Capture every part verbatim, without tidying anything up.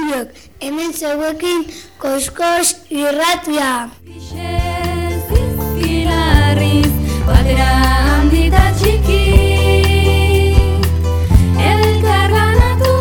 guztiok, hemen zeuekin koskos irratia. Zizkilarriz, batera handita txiki, elkar banatu.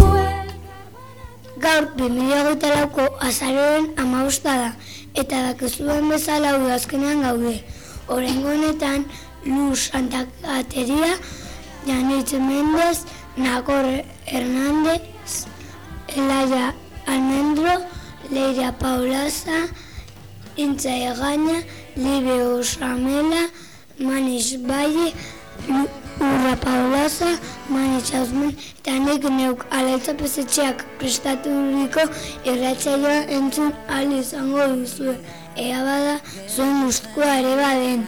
Gaur, bi mila hogeita lauko azaroaren hamabosta da, eta dakizuen bezala udazkenean gaude. Oraingo honetan, Luz Santakateria, Janitz Mendez, Nagor Hernández, Elaia Almendro, Leira Paulaza, Intza Egaña, Libe Osamela, Manis Valle, Urra Paulaza, Manis Azmen, eta nik neuk Alaitza Pesetxeak prestaturiko irratsaioa entzun ahal izango duzue. Ea bada, zuen gustukoa ere baden.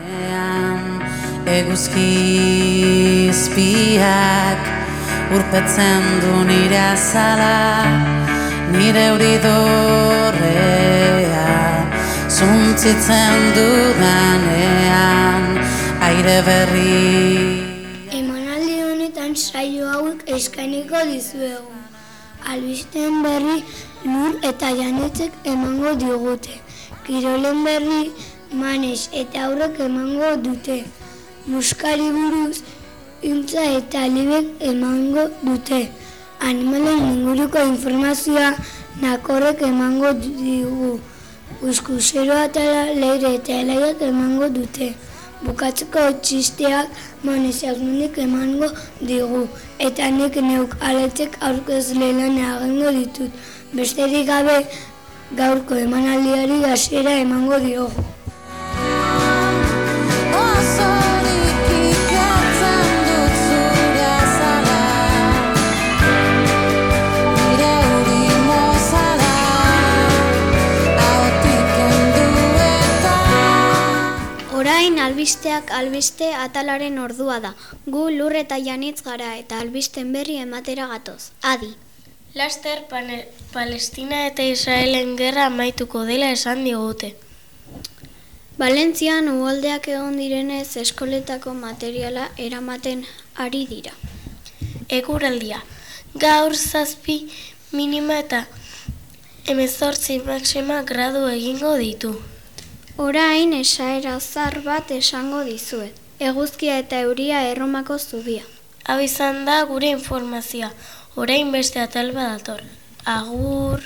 Eguzki izpiak urpetzen du nire azala, nire euri dorrea zuntzitzen dudanean, aire berri. Emanaldi honetan saio hauek eskainiko dizuegu. Albisteen berri Lur eta Janitzek emango digute. Kirolen berri Manes eta aurrek emango dute. Muskari buruz Intza eta Libek emango dute. Animalen inguruko informazioa Nakorrek emango digu. Uskuseroa eta Leire eta Elaiak emango dute. Bukatzeko txisteak Manes Azmenik emango digu. Eta nik neuk Alaitzek aurkezle lan egingo ditut. Besterik gabe gaurko emanaldiari hasiera emango diogu. Orain albisteak albiste atalaren ordua da. Gu Lur eta Janitz gara eta albisten berri ematera gatoz. Adi. Laster Palestina eta Israelen gerra amaituko dela esan digute. Valentzian uholdeak egon direnez eskoletako materiala eramaten ari dira. Eguraldia, gaur zazpi minima eta hemezortzi maxima gradu egingo ditu. Orain esaera zar bat esango dizuet. Eguzkia eta euria Erromako zubia. Hau izan da gure informazioa. Orain beste atal bat dator. Agur.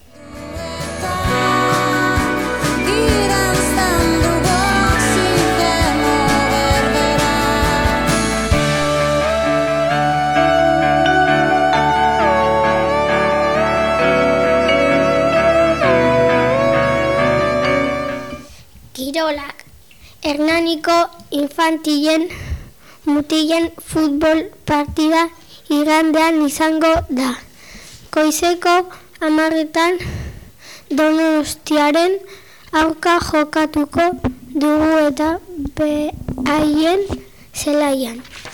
Kirolak. Hernaniko infantilen mutilen futbol partida igandean izango da. Goizeko hamarretan Donostiaren aurka jokatuko dugu eta behaien zelaian.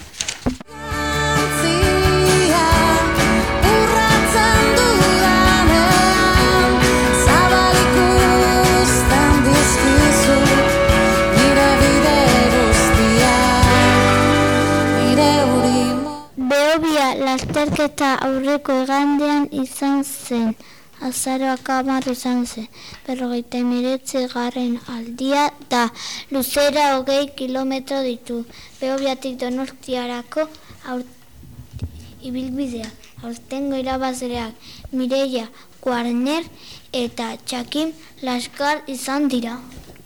Lasterketa aurreko igandean izan zen, azaroak hamar izan zen, berrogeita hemeretzi garren aldia da, luzera hogei kilometro ditu, Behobiatik Donostiarako ibilbidea. Aurtengo irabazleak Mireia Guarner eta Txakim Laskar izan dira.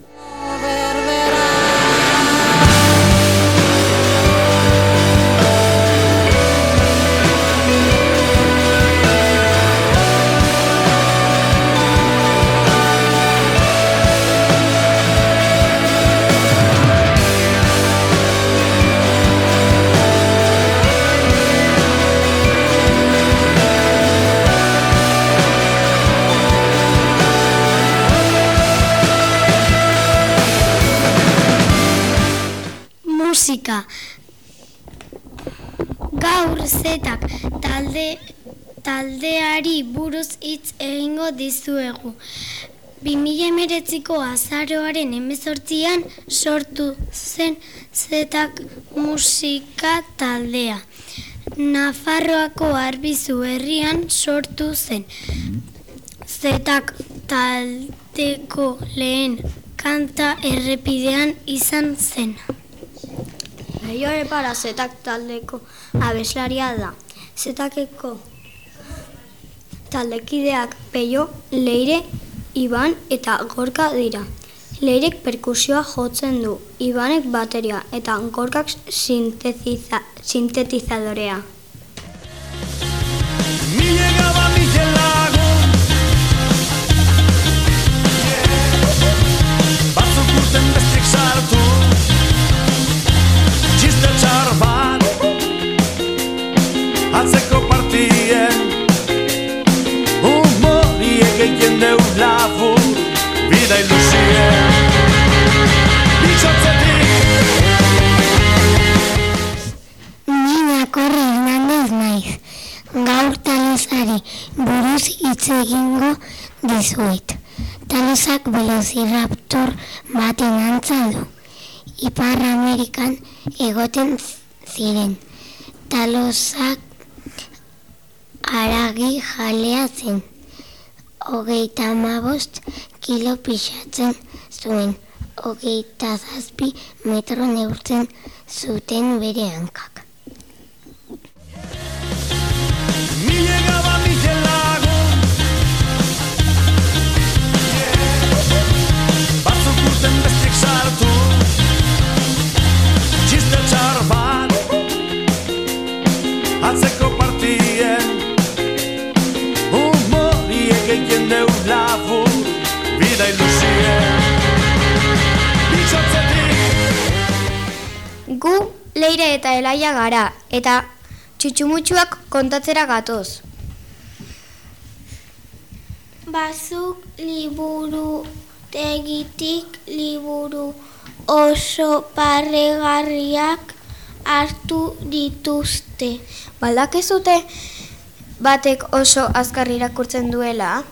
Musika. Gaur zetak talde, taldeari buruz hitz egingo dizuegu. bi mila hemeretziko azaroaren hemezortzian sortu zen zetak musika taldea. Nafarroako Arbizu herrian sortu zen. Zetak taldeko lehen kanta errepidean izan zen. Leio Epara Zetak taldeko abeslaria da. Zetakeko taldekideak Peio, Leire, Iban eta Gorka dira. Leirek perkusioa jotzen du, Ibanek bateria eta Gorkak sintetiza, sintetizadorea. Mi llegaba mi lago batzuk urten bestek sartu txiste txar bat atzeko partien humoriek egin deu labur bida ilusien bitxotzetik Nina Korre Hernandez naiz. Gaur talosari buruz hitz egingo dizuet. Talosak velociraptor baten antza du. Ipar Amerikan egoten ziren. Talosak haragi jalea zen. Hogeita hamabost kilo pixatzen zuen. Hogeita zazpi metro neurtzen zuten bere hankak. Mi llegaba mi lago batzuk urten bestek sartu txiste txar bat atzeko partien humoriek egin deu labur bida ilusien bitxotzetik. Gu Leire eta Elaia gara, eta txutxumutxuak kontatzera gatoz. Bazuk liburu tegitik liburu oso paregarriak hartu dituzte. Baldakezute batek oso azkar irakurtzen duela?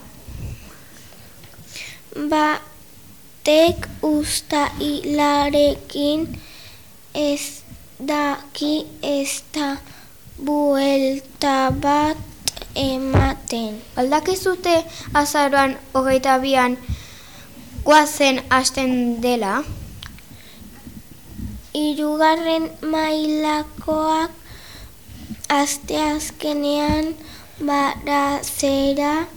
Batek ustailarekin ez daki ez da buelta bat ematen. Baldakezute azaroan hogeita bian goazen hasten dela? Hirugarren mailakoak asteazkenean barazera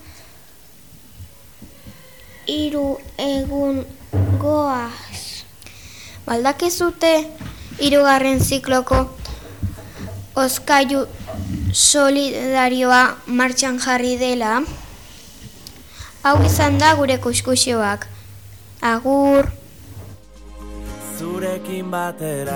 hiru egun goaz. Baldakezute hirugarren zikloko oskailu solidarioa martxan jarri dela? Hau izan da gure kuskusioak. Agur! Zurekin batera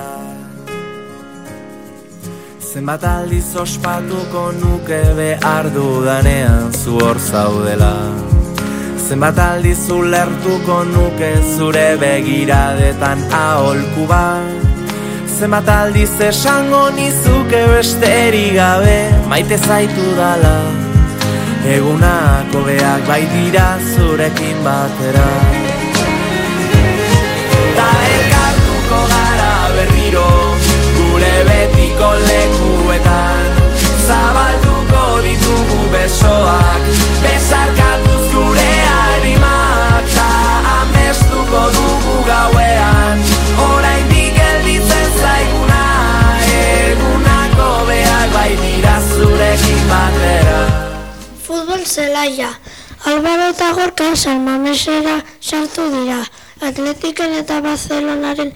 zenbat aldiz ospatuko nuke behar dudanean zu hor zaudela. Zenbat aldiz ulertuko nuke zure begiradetan aholku bat. Zenbat aldiz esango nizuke besterik gabe maite zaitu dala. Egunak hobeak baitira zurekin batera. Ta elkartuko gara berriro gure betiko lekuetan. Zabalduko ditugu besoak, besarkatuz gure harimak. Ta amestuko dugu gauean, oraindik gelditzen zaiguna. Egunak hobeak baitira zurekin batera. Futbol zelaia. Albaro eta Gorka San Mamesera sartu dira. Atletiken eta Barcelonaren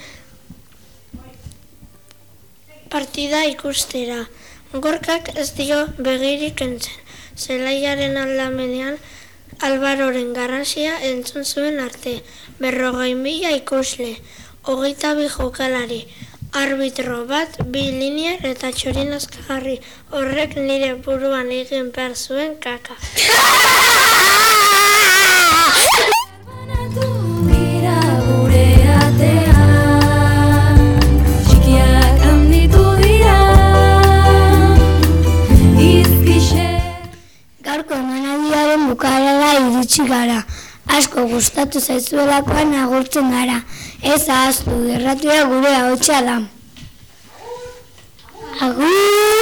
partida ikustera. Gorkak ez dio begirik entzen. Zelaiaren aldamenean Albaroren garrantzia entzun zuen arte. Berrogei mila ikusle, hogeita bi jokalari, arbitro bat, bi linier eta txorin askagarri. Horrek nire buruan egin behar zuen kaka. Dira gure atean, txikiak handitu dira, izkixe. Gaurko emanaldiaren bukaerara iritsi gara. Asko gustatu zaizuelakoan agurtzen gara. Ez ahaztu, irratia gure ahotsa da. Agur!